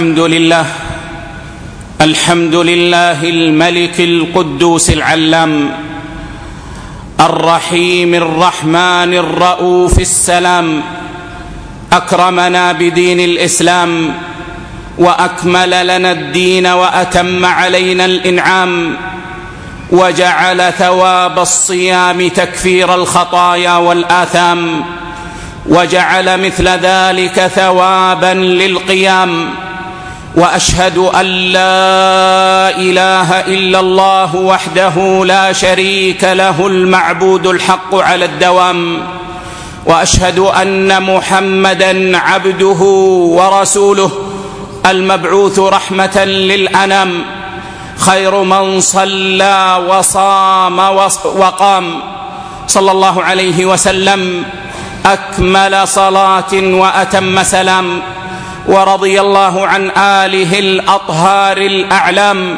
الحمد لله الملك القدوس العلام الرحيم الرحمن الرؤوف السلام. أكرمنا بدين الإسلام وأكمل لنا الدين وأتم علينا الإنعام، وجعل ثواب الصيام تكفير الخطايا والآثام، وجعل مثل ذلك ثوابا للقيام. وأشهد أن لا إله إلا الله وحده لا شريك له المعبود الحق على الدوام، وأشهد أن محمدًا عبده ورسوله المبعوث رحمة للأنام، خير من صلى وصام وقام، صلى الله عليه وسلم أكمل صلاة وأتم سلام. ورضي الله عن آله الأطهار الأعلام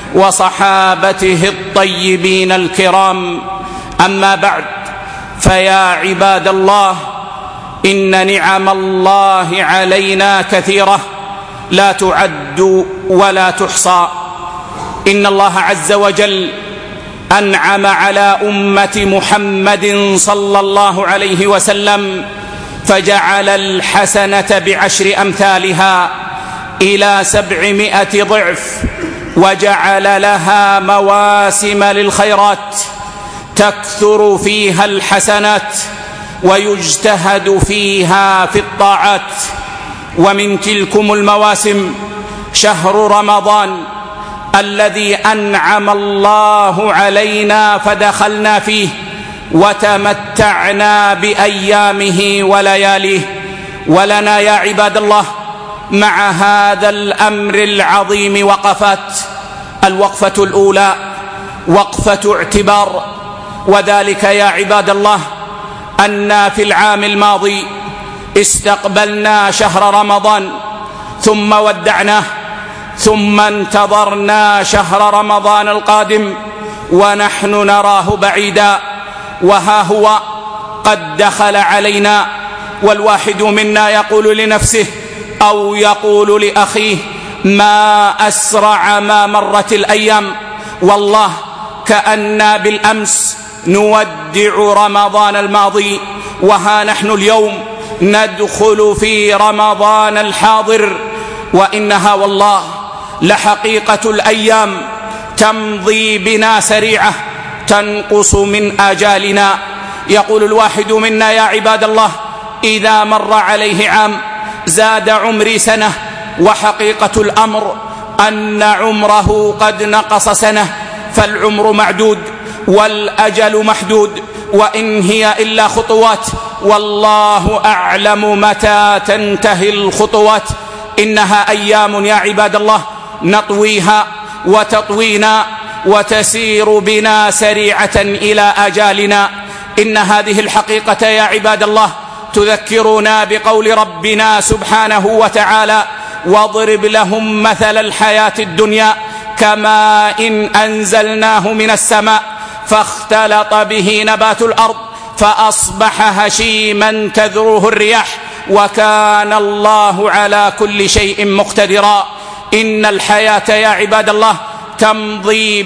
وصحابته الطيبين الكرام. أما بعد، فيا عباد الله، إن نعم الله علينا كثيرة لا تعد ولا تحصى. إن الله عز وجل أنعم على أمة محمد صلى الله عليه وسلم، فجعل الحسنة ب10 أمثالها إلى 700 ضعف، وجعل لها مواسم للخيرات تكثر فيها الحسنات ويجتهد فيها في الطاعات. ومن تلكم المواسم شهر رمضان الذي أنعم الله علينا فدخلنا فيه وتمتعنا بأيامه ولياليه. ولنا يا عباد الله مع هذا الأمر العظيم وقفات. الوقفة الأولى وقفة اعتبار، وذلك يا عباد الله أن في العام الماضي استقبلنا شهر رمضان ثم ودعناه، ثم انتظرنا شهر رمضان القادم ونحن نراه بعيدا، وها هو قد دخل علينا، والواحد منا يقول لنفسه أو يقول لأخيه: ما أسرع ما مرت الأيام، والله كأننا بالأمس نودع رمضان الماضي، وها نحن اليوم ندخل في رمضان الحاضر. وإنها والله لحقيقة الأيام تمضي بنا سريعة تنقص من آجالنا. يقول الواحد منا: يا عباد الله، إذا مر عليه عام زاد عمري سنة، وحقيقة الأمر أن عمره قد نقص سنة، فالعمر معدود والأجل محدود، وإن هي إلا خطوات، والله أعلم متى تنتهي الخطوات. إنها أيام يا عباد الله نطويها وتطوينا وتسير بنا سريعة إلى آجالنا. إن هذه الحقيقة يا عباد الله تذكرنا بقول ربنا سبحانه وتعالى: واضرب لهم مثل الحياة الدنيا كماء أنزلناه من السماء فاختلط به نبات الأرض فأصبح هشيما تذروه الرياح وكان الله على كل شيء مقتدرا. إن الحياة يا عباد الله تمضي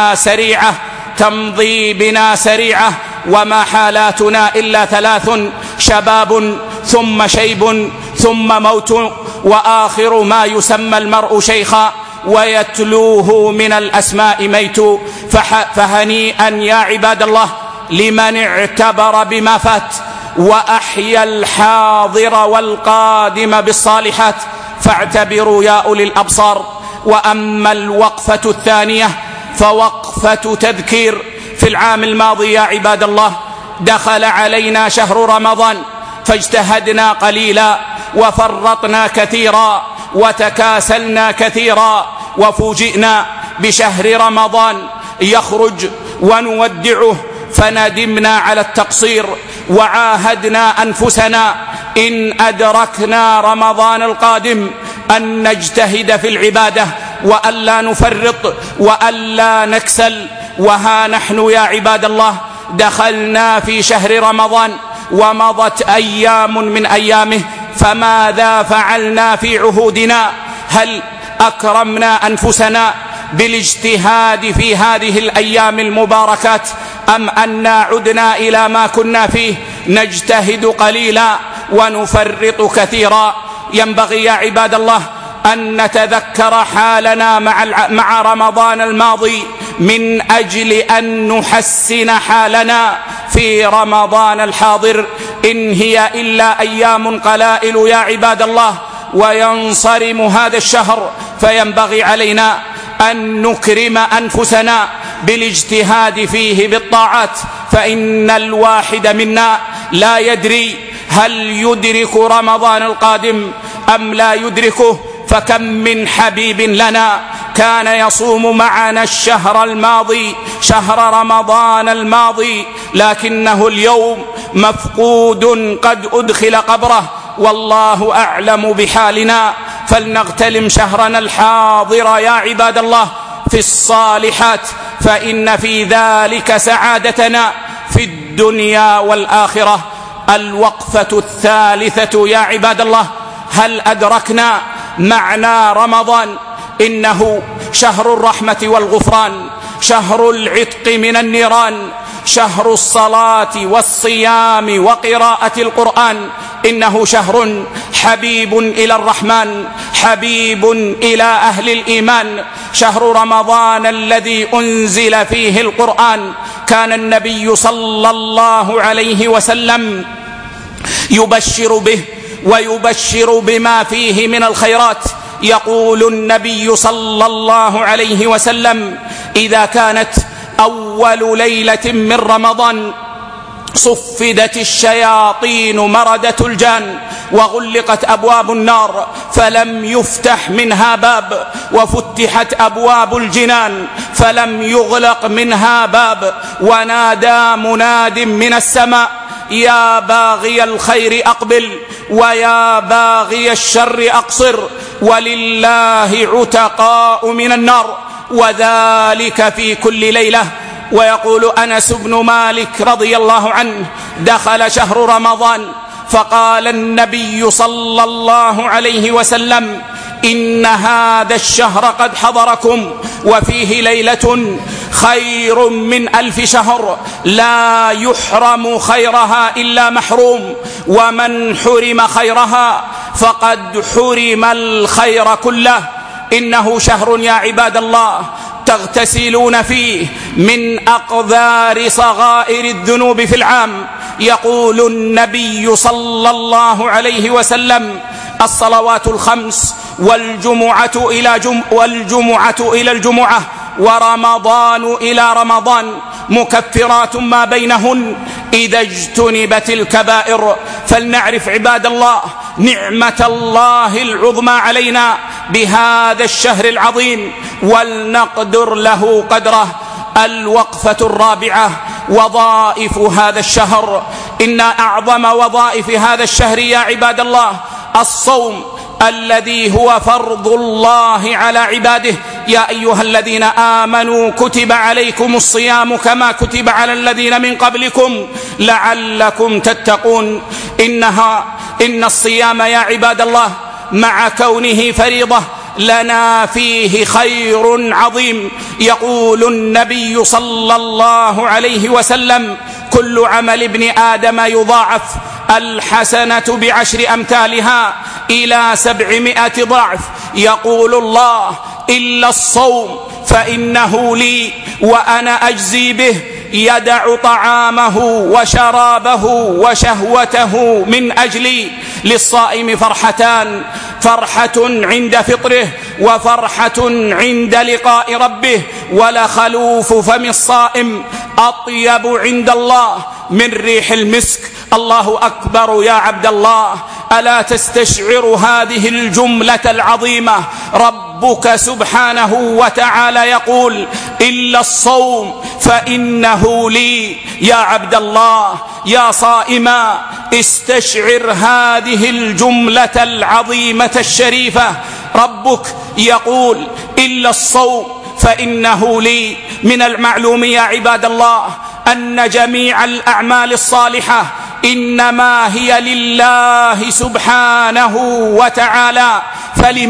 بنا سريعة، وما حالاتنا إلا 3: شباب ثم شيب ثم موت، وآخر ما يسمى المرء شيخا ويتلوه من الأسماء ميت. فهنيئا يا عباد الله لمن اعتبر بما فات وأحيا الحاضر والقادم بالصالحات، فاعتبروا يا أولي الأبصار. وأما الوقفة الثانية فوقفة تذكير. في العام الماضي يا عباد الله دخل علينا شهر رمضان فاجتهدنا قليلا وفرطنا كثيرا وتكاسلنا كثيرا، وفوجئنا بشهر رمضان يخرج ونودعه، فندمنا على التقصير وعاهدنا أنفسنا إن أدركنا رمضان القادم أن نجتهد في العبادة وألا نفرط وألا نكسل. وها نحن يا عباد الله دخلنا في شهر رمضان ومضت أيام من أيامه، فماذا فعلنا في عهودنا هل أكرمنا أنفسنا بالاجتهاد في هذه الأيام المباركات أم أننا عدنا إلى ما كنا فيه نجتهد قليلا ونفرط كثيرا؟ ينبغي يا عباد الله أن نتذكر حالنا مع رمضان الماضي من أجل أن نحسن حالنا في رمضان الحاضر. إن هي إلا أيام قلائل يا عباد الله وينصرم هذا الشهر، فينبغي علينا أن نكرم أنفسنا بالاجتهاد فيه بالطاعات، فإن الواحد منا لا يدري هل يدرك رمضان القادم أم لا يدركه. فكم من حبيب لنا كان يصوم معنا الشهر الماضي، شهر رمضان الماضي، لكنه اليوم مفقود قد أدخل قبره، والله أعلم بحالنا. فلنغتنم شهرنا الحاضر يا عباد الله في الصالحات، فإن في ذلك سعادتنا في الدنيا والآخرة. الوقفة الثالثة يا عباد الله، هل أدركنا معنى رمضان؟ إنه شهر الرحمة والغفران، شهر العتق من النيران، شهر الصلاة والصيام وقراءة القرآن. إنه شهر حبيب إلى الرحمن، حبيب إلى أهل الإيمان. شهر رمضان الذي أنزل فيه القرآن، كان النبي صلى الله عليه وسلم يبشر به ويبشر بما فيه من الخيرات. يقول النبي صلى الله عليه وسلم: إذا كانت أول ليلة من رمضان صفدت الشياطين مردة الجان وغلقت أبواب النار فلم يفتح منها باب، وفتحت أبواب الجنان فلم يغلق منها باب، ونادى مناد من السماء: يا باغي الخير أقبل ويا باغي الشر أقصر، ولله عتقاء من النار، وذلك في كل ليلة. ويقول أنس بن مالك رضي الله عنه: دخل شهر رمضان فقال النبي صلى الله عليه وسلم: إن هذا الشهر قد حضركم وفيه ليلة خير من 1000 شهر، لا يحرم خيرها إلا محروم، ومن حرم خيرها فقد حرم الخير كله. إنه شهر يا عباد الله تغتسلون فيه من أقذار صغائر الذنوب في العام. يقول النبي صلى الله عليه وسلم: الصلوات الخمس والجمعة إلى الجمعة ورمضان إلى رمضان مكفرات ما بينهن إذا اجتنبت الكبائر. فلنعرف عباد الله نعمة الله العظمى علينا بهذا الشهر العظيم ولنقدر له قدره. الوقفة الرابعة: وظائف هذا الشهر. إن أعظم وظائف هذا الشهر يا عباد الله الصوم، الذي هو فرض الله على عباده. يا أيها الذين آمنوا كتب عليكم الصيام كما كتب على الذين من قبلكم لعلكم تتقون. إن الصيام يا عباد الله مع كونه فريضة لنا فيه خير عظيم. يقول النبي صلى الله عليه وسلم: كل عمل ابن آدم يضاعف، الحسنة ب10 أمثالها إلى 700 ضعف. يقول الله: إلا الصوم فإنه لي وأنا أجزي به. يدع طعامه وشرابه وشهوته من أجلي. للصائم فرحتان: فرحة عند فطره وفرحة عند لقاء ربه. ولخلوف فم الصائم أطيب عند الله من ريح المسك. الله أكبر يا عبد الله، ألا تستشعر هذه الجملة العظيمة؟ ربك سبحانه وتعالى يقول: إلا الصوم فإنه لي. يا عبد الله يا صائما استشعر هذه الجملة العظيمة الشريفة. ربك يقول: إلا الصوم فإنه لي. من المعلوم يا عباد الله أن جميع الأعمال الصالحة إنما هي لله سبحانه وتعالى. فلما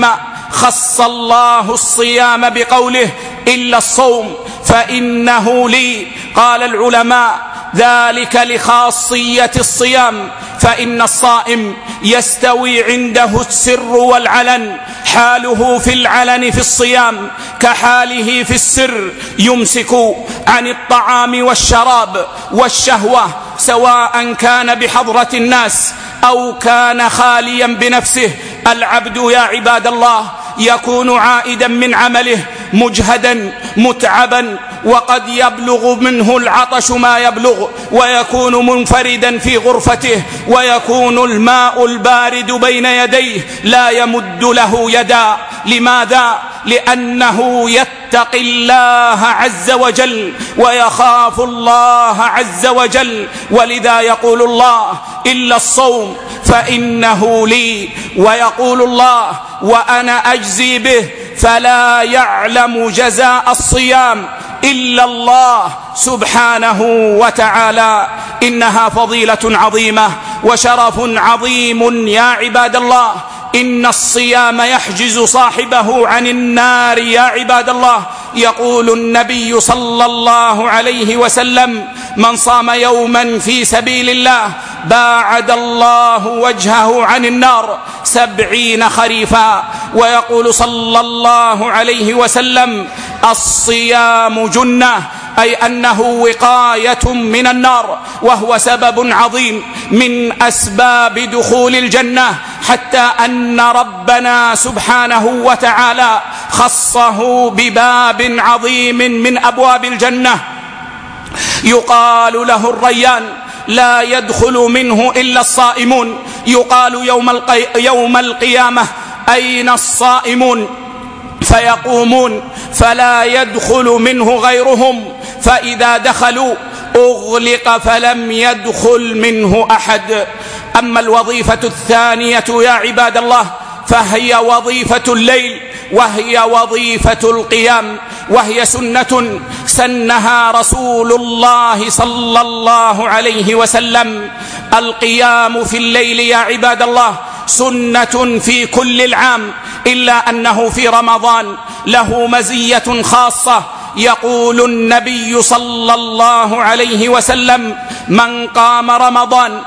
خص الله الصيام بقوله إلا الصوم فإنه لي. قال العلماء ذلك لخاصية الصيام، فإن الصائم يستوي عنده السر والعلن، حاله في العلن في الصيام كحاله في السر، يمسك عن الطعام والشراب والشهوة سواء كان بحضرة الناس أو كان خاليا بنفسه. العبد يا عباد الله يكون عائدا من عمله مجهدا متعبا، وقد يبلغ منه العطش ما يبلغ، ويكون منفردا في غرفته، ويكون الماء البارد بين يديه لا يمد له يدا. لماذا؟ لأنه يتقي الله عز وجل ويخاف الله عز وجل. ولذا يقول الله إلا الصوم فإنه لي، ويقول الله وأنا أجزي به، فلا يعلم جزاء الصيام إلا الله سبحانه وتعالى. إنها فضيلة عظيمة وشرف عظيم يا عباد الله. إن الصيام يحجز صاحبه عن النار يا عباد الله. يقول النبي صلى الله عليه وسلم: من صام يوما في سبيل الله باعد الله وجهه عن النار 70 خريفا. ويقول صلى الله عليه وسلم: الصيام جنة، أي أنه وقاية من النار، وهو سبب عظيم من أسباب دخول الجنة، حتى أن ربنا سبحانه وتعالى خصه بباب عظيم من أبواب الجنة يقال له الريان، لا يدخل منه إلا الصائمون. يقال يوم القيامة: أين الصائمون؟ فيقومون فلا يدخل منه غيرهم، فإذا دخلوا أغلق فلم يدخل منه أحد. أما الوظيفة الثانية يا عباد الله فهي وظيفة الليل، وهي وظيفة القيام، وهي سنة سنها رسول الله صلى الله عليه وسلم. القيام في الليل يا عباد الله سنة في كل العام، إلا أنه في رمضان له مزية خاصة. يقول النبي صلى الله عليه وسلم: من قام رمضان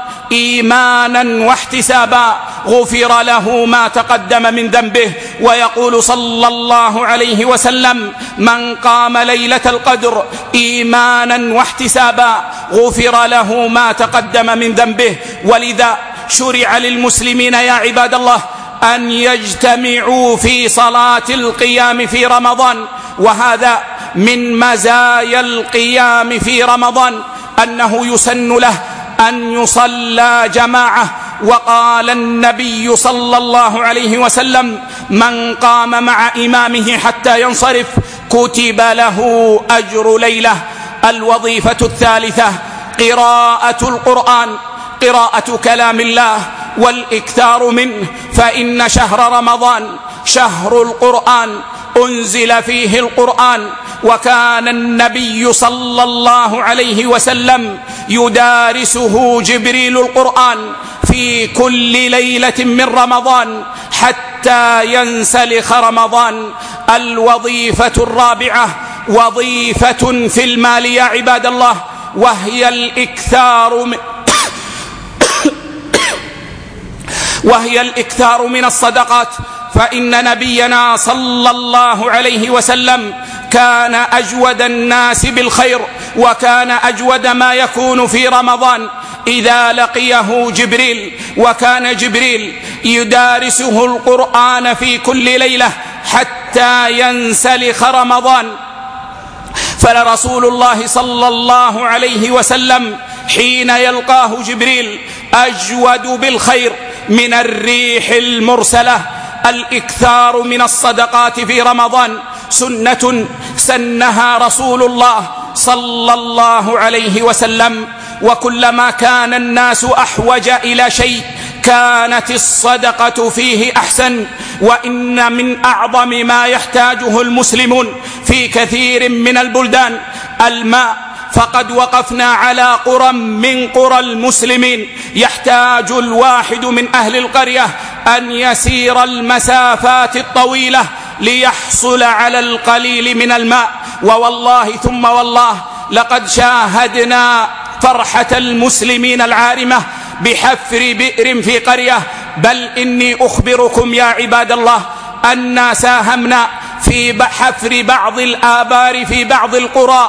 إيمانا واحتسابا غفر له ما تقدم من ذنبه. ويقول صلى الله عليه وسلم: من قام ليلة القدر إيمانا واحتسابا غفر له ما تقدم من ذنبه. ولذا شرع للمسلمين يا عباد الله أن يجتمعوا في صلاة القيام في رمضان، وهذا من مزايا القيام في رمضان أنه يسن له أن يصلى جماعة. وقال النبي صلى الله عليه وسلم: من قام مع إمامه حتى ينصرف كتب له أجر ليلة. الوظيفة الثالثة قراءة القرآن، قراءة كلام الله والإكثار منه، فإن شهر رمضان شهر القرآن، أنزل فيه القرآن، وكان النبي صلى الله عليه وسلم يدارسه جبريل القرآن في كل ليلة من رمضان حتى ينسلخ رمضان. الوظيفة الرابعة وظيفة في المال يا عباد الله، وهي الإكثار من الصدقات. فإن نبينا صلى الله عليه وسلم كان أجود الناس بالخير، وكان أجود ما يكون في رمضان إذا لقيه جبريل، وكان جبريل يدارسه القرآن في كل ليلة حتى ينسلخ رمضان. فلرسول الله صلى الله عليه وسلم حين يلقاه جبريل أجود بالخير من الريح المرسلة. الإكثار من الصدقات في رمضان سنة سنها رسول الله صلى الله عليه وسلم، وكلما كان الناس أحوج إلى شيء كانت الصدقة فيه أحسن. وإن من أعظم ما يحتاجه المسلمون في كثير من البلدان الماء، فقد وقفنا على قرى من قرى المسلمين يحتاج الواحد من أهل القرية أن يسير المسافات الطويلة ليحصل على القليل من الماء. ووالله ثم والله لقد شاهدنا فرحة المسلمين العارمة بحفر بئر في قرية، بل إني أخبركم يا عباد الله أن ساهمنا في حفر بعض الآبار في بعض القرى،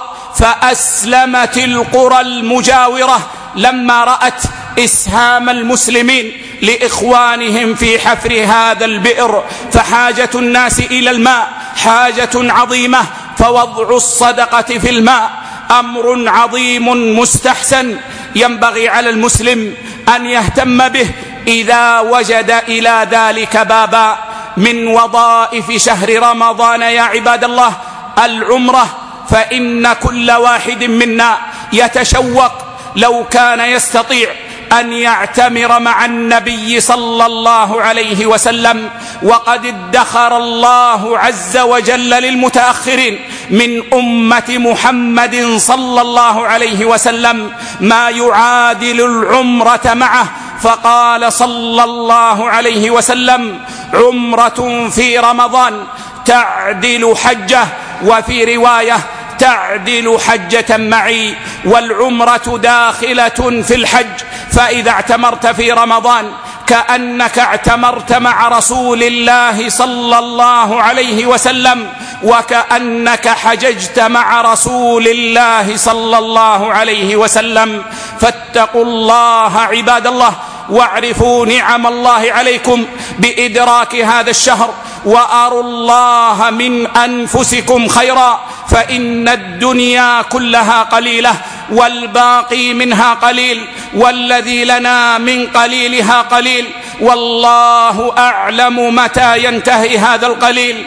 فأسلمت القرى المجاورة لما رأت إسهام المسلمين لإخوانهم في حفر هذا البئر. فحاجة الناس إلى الماء حاجة عظيمة، فوضع الصدقة في الماء أمر عظيم مستحسن ينبغي على المسلم أن يهتم به إذا وجد إلى ذلك بابا. من وظائف شهر رمضان يا عباد الله العمرة، فإن كل واحد منا يتشوق لو كان يستطيع أن يعتمر مع النبي صلى الله عليه وسلم، وقد ادخر الله عز وجل للمتأخرين من أمة محمد صلى الله عليه وسلم ما يعادل العمرة معه، فقال صلى الله عليه وسلم: عمرة في رمضان تعدل حجة، وفي رواية تعدل حجة معي. والعمرة داخلة في الحج، فإذا اعتمرت في رمضان كأنك اعتمرت مع رسول الله صلى الله عليه وسلم، وكأنك حججت مع رسول الله صلى الله عليه وسلم. فاتقوا الله عباد الله، واعرفوا نعم الله عليكم بإدراك هذا الشهر، وأروا الله من أنفسكم خيرا، فإن الدنيا كلها قليلة والباقي منها قليل، والذي لنا من قليلها قليل، والله أعلم متى ينتهي هذا القليل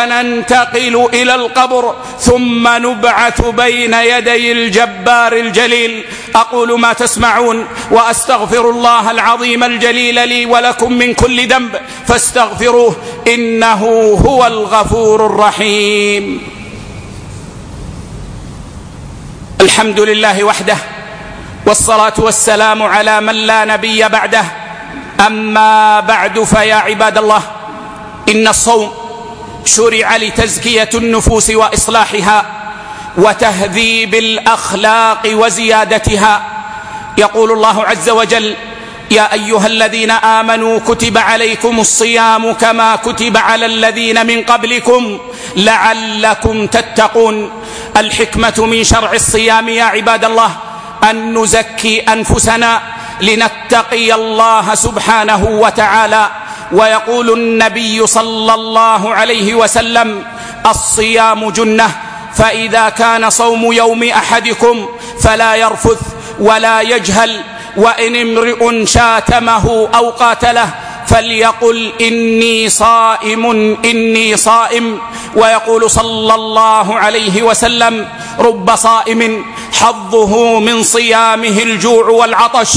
وننتقل إلى القبر، ثم نبعث بين يدي الجبار الجليل. أقول ما تسمعون وأستغفر الله العظيم الجليل لي ولكم من كل ذنب، فاستغفروه إنه هو الغفور الرحيم. الحمد لله وحده، والصلاة والسلام على من لا نبي بعده. أما بعد، فيا عباد الله، إن الصوم شرع لتزكية النفوس وإصلاحها وتهذيب الأخلاق وزيادتها. يقول الله عز وجل: يا أيها الذين آمنوا كتب عليكم الصيام كما كتب على الذين من قبلكم لعلكم تتقون. الحكمة من شرع الصيام يا عباد الله أن نزكي أنفسنا لنتقي الله سبحانه وتعالى. ويقول النبي صلى الله عليه وسلم: الصيام جنة، فإذا كان صوم يوم أحدكم فلا يرفث ولا يجهل، وإن امرئ شاتمه أو قاتله فليقل إني صائم إني صائم. ويقول صلى الله عليه وسلم: رب صائم حظه من صيامه الجوع والعطش.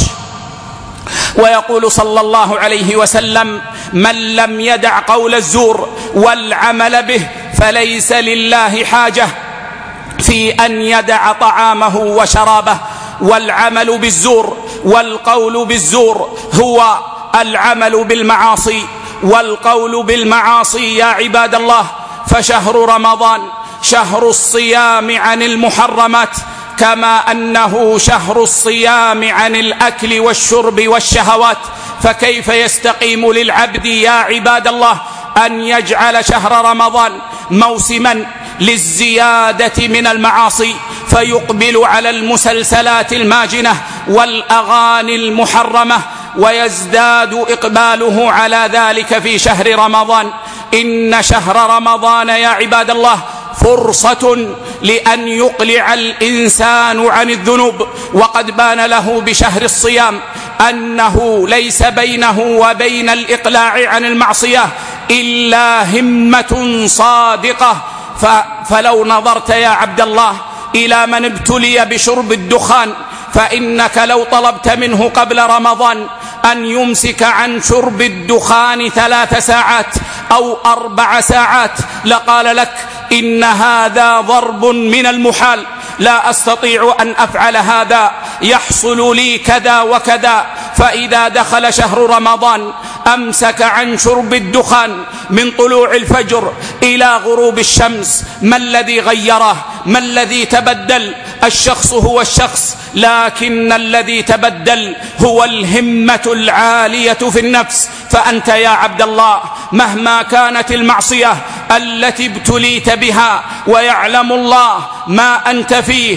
ويقول صلى الله عليه وسلم: من لم يدع قول الزور والعمل به فليس لله حاجة في أن يدع طعامه وشرابه. والعمل بالزور والقول بالزور هو العمل بالمعاصي والقول بالمعاصي يا عباد الله. فشهر رمضان شهر الصيام عن المحرمات، كما أنه شهر الصيام عن الأكل والشرب والشهوات. فكيف يستقيم للعبد يا عباد الله أن يجعل شهر رمضان موسما للزيادة من المعاصي، فيقبل على المسلسلات الماجنة والأغاني المحرمة، ويزداد إقباله على ذلك في شهر رمضان؟ إن شهر رمضان يا عباد الله فرصة لأن يقلع الإنسان عن الذنوب، وقد بان له بشهر الصيام أنه ليس بينه وبين الإقلاع عن المعصية إلا همة صادقة. فلو نظرت يا عبد الله إلى من ابتلي بشرب الدخان، فإنك لو طلبت منه قبل رمضان أن يمسك عن شرب الدخان 3 ساعات أو 4 ساعات لقال لك: إن هذا ضرب من المحال، لا أستطيع أن أفعل هذا، يحصل لي كذا وكذا. فإذا دخل شهر رمضان أمسك عن شرب الدخان من طلوع الفجر إلى غروب الشمس. ما الذي غيره؟ ما الذي تبدل؟ الشخص هو الشخص، لكن الذي تبدل هو الهمة العالية في النفس. فأنت يا عبد الله مهما كانت المعصية التي ابتليت بها، ويعلم الله ما أنت فيه،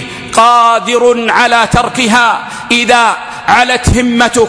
قادر على تركها إذا علت همتك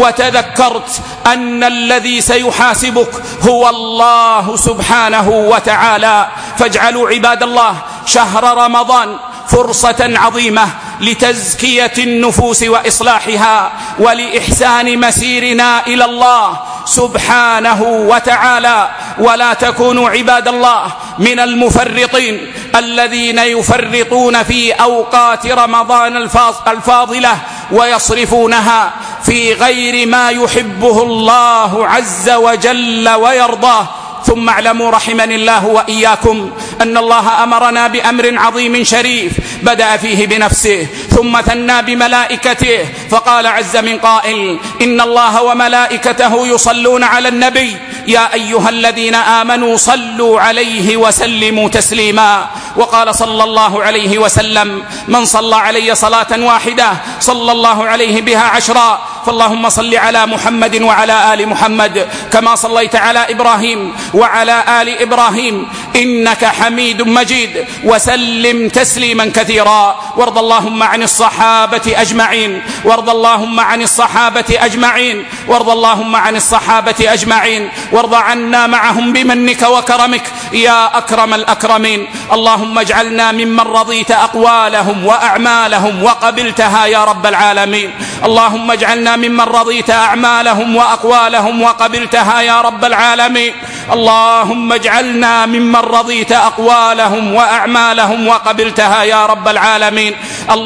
وتذكرت أن الذي سيحاسبك هو الله سبحانه وتعالى. فاجعلوا عباد الله شهر رمضان فرصة عظيمة لتزكية النفوس وإصلاحها ولإحسان مسيرنا إلى الله سبحانه وتعالى. ولا تكونوا عباد الله من المفرطين الذين يفرطون في أوقات رمضان الفاضلة ويصرفونها في غير ما يحبه الله عز وجل ويرضاه. ثم اعلموا رحمني الله وإياكم أن الله أمرنا بأمر عظيم شريف بدأ فيه بنفسه ثم ثنى بملائكته، فقال عز من قائل: إن الله وملائكته يصلون على النبي يا أيها الذين آمنوا صلوا عليه وسلموا تسليما. وقال صلى الله عليه وسلم: من صلى علي صلاة واحدة صلى الله عليه بها 10. فاللهم صل على محمد وعلى آل محمد كما صليت على إبراهيم وعلى آل إبراهيم إنك حميد مجيد، وسلم تسليما كثيرا. وارض اللهم عن الصحابة أجمعين، وارض اللهم عن الصحابة أجمعين، وارض اللهم عن الصحابة أجمعين، وارض عنا معهم بمنك وكرمك يا أكرم الأكرمين. اللهم اجعلنا ممن رضيت أقوالهم وأعمالهم وقبلتها يا رب العالمين. اللهم اجعلنا ممن رضيت أعمالهم وأقوالهم وقبلتها يا رب العالمين. اللهم اجعلنا ممن رضيت أقوالهم وأعمالهم وقبلتها يا رب العالمين.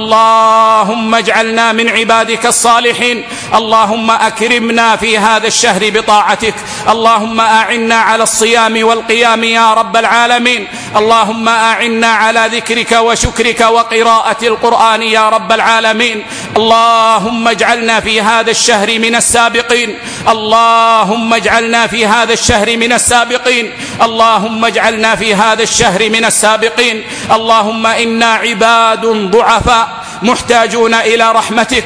اللهم اجعلنا من عبادك الصالحين. اللهم أكرمنا في هذا الشهر بطاعتك. اللهم أعنا على الصيام والقيام يا رب العالمين. اللهم أعنا على ذكرك وشكرك وقراءة القرآن يا رب العالمين. اللهم اجعلنا في هذا الشهر من السابقين. اللهم اجعلنا في هذا الشهر من السابقين. اللهم اجعلنا في هذا الشهر من السابقين. اللهم إنا عباد ضعفاء محتاجون إلى رحمتك.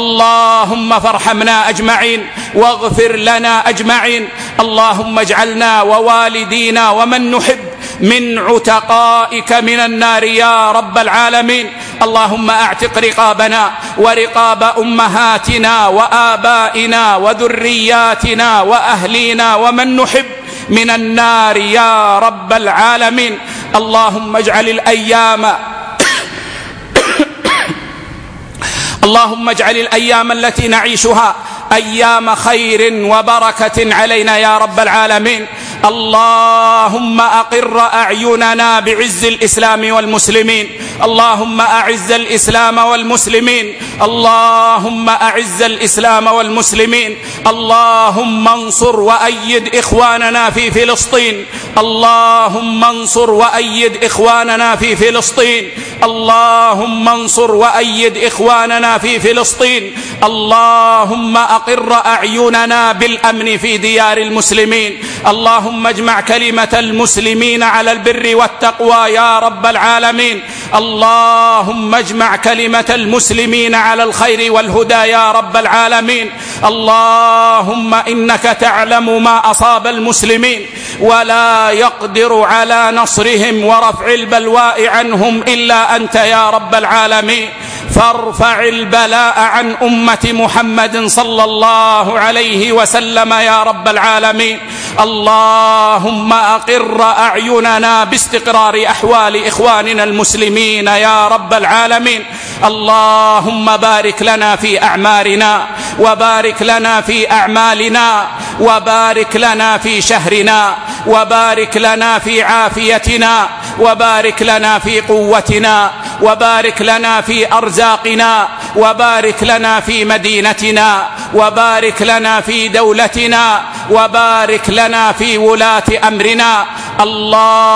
اللهم فارحمنا أجمعين واغفر لنا أجمعين. اللهم اجعلنا ووالدينا ومن نحب من عتقائك من النار يا رب العالمين. اللهم اعتق رقابنا ورقاب أمهاتنا وآبائنا وذرياتنا وأهلينا ومن نحب من النار يا رب العالمين. اللهم اجعل الأيام التي نعيشها أيام خير وبركة علينا يا رب العالمين. اللهم أقر أعيننا بعز الإسلام والمسلمين. اللهم أعز الإسلام والمسلمين. اللهم أعز الإسلام والمسلمين. اللهم انصر وأيد إخواننا في فلسطين. اللهم انصر وأيد إخواننا في فلسطين. اللهم انصر وأيد إخواننا في فلسطين. اللهم أقر أعيننا بالأمن في ديار المسلمين. اللهم اجمع كلمة المسلمين على البر والتقوى يا رب العالمين. اللهم اجمع كلمة المسلمين على الخير والهدى يا رب العالمين. اللهم إنك تعلم ما أصاب المسلمين ولا يقدر على نصرهم ورفع البلواء عنهم إلا أنت يا رب العالمين. فارفع البلاء عن أمة محمد صلى الله عليه وسلم يا رب العالمين. اللهم أقر أعيننا باستقرار أحوال إخواننا المسلمين يا رب العالمين. اللهم بارك لنا في أعمارنا وبارك لنا في أعمالنا وبارك لنا في شهرنا وبارك لنا في عافيتنا وبارك لنا في قوتنا وبارك لنا في أرزاقنا وبارك لنا في مدينتنا وبارك لنا في دولتنا وبارك لنا في ولاة أمرنا. اللهم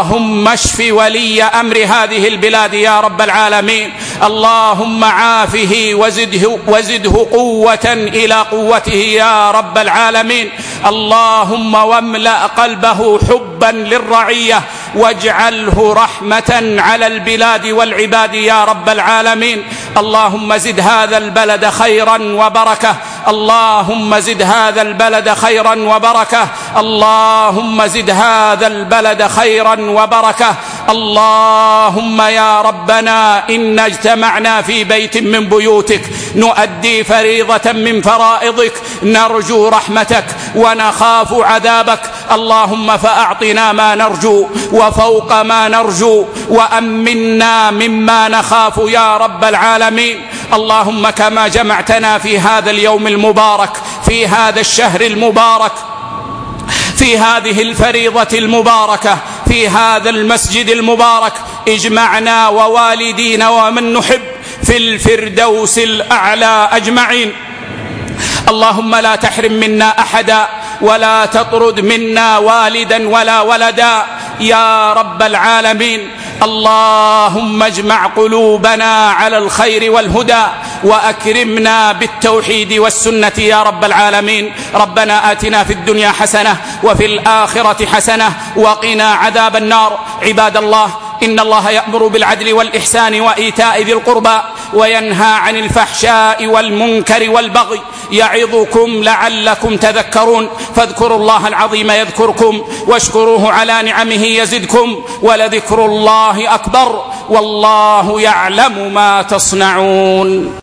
اللهم اشف ولي أمر هذه البلاد يا رب العالمين. اللهم عافه وزده قوة إلى قوته يا رب العالمين. اللهم واملأ قلبه حبا للرعية واجعله رحمة على البلاد والعباد يا رب العالمين. اللهم زد هذا البلد خيرا وبركة. اللهم زد هذا البلد خيرا وبركة. اللهم زد هذا البلد خيرا وبركة. اللهم يا ربنا إن اجتمعنا في بيت من بيوتك نؤدي فريضة من فرائضك، نرجو رحمتك ونخاف عذابك. اللهم فأعطنا ما نرجو وفوق ما نرجو، وأمنا مما نخاف يا رب العالمين. اللهم كما جمعتنا في هذا اليوم المبارك، في هذا الشهر المبارك، في هذه الفريضة المباركة، في هذا المسجد المبارك، اجمعنا ووالدينا ومن نحب في الفردوس الأعلى أجمعين. اللهم لا تحرم منا أحدا ولا تطرد منا والدا ولا ولدا يا رب العالمين. اللهم اجمع قلوبنا على الخير والهدى وأكرمنا بالتوحيد والسنة يا رب العالمين. ربنا آتنا في الدنيا حسنة وفي الآخرة حسنة وقنا عذاب النار. عباد الله، إن الله يأمر بالعدل والإحسان وإيتاء ذي القربى وينهى عن الفحشاء والمنكر والبغي يعظكم لعلكم تذكرون. فاذكروا الله العظيم يذكركم واشكروه على نعمه يزدكم ولذكر الله أكبر والله يعلم ما تصنعون.